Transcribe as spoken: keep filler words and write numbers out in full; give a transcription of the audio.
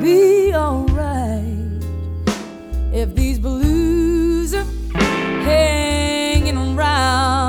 be alright if these blues are hanging around.